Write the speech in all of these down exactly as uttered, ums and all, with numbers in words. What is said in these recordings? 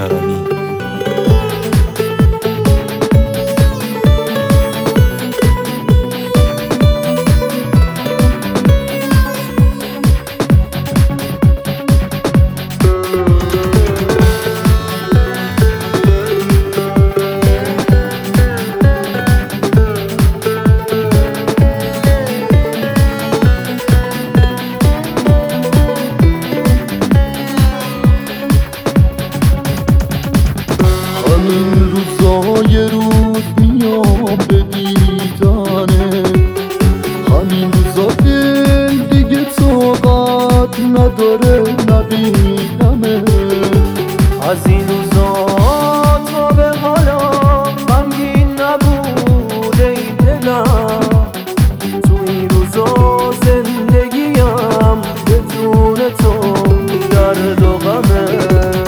کرمی. همین روزای روز میام به دیدنه، همین روزا دل دیگه طاقت نداره نبینمه. از این روزا تا به حالا غمگین نبوده ای دلم، تو این روزا زندگیم بدون تو درد و غمه.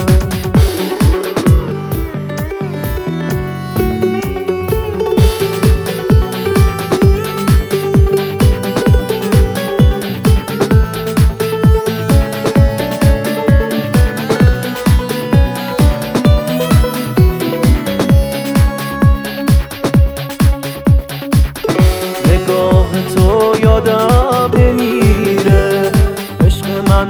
نگاه تو یادم نمیره، عشق من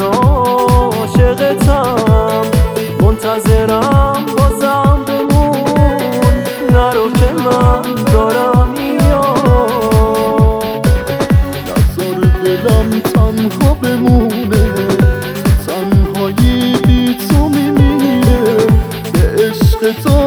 عاشقتم، منتظرم بازم بمون، نرو که من دارم میام. نذار دلم تنها بمونه، تنهایی بی تو میمیره، به عشق تو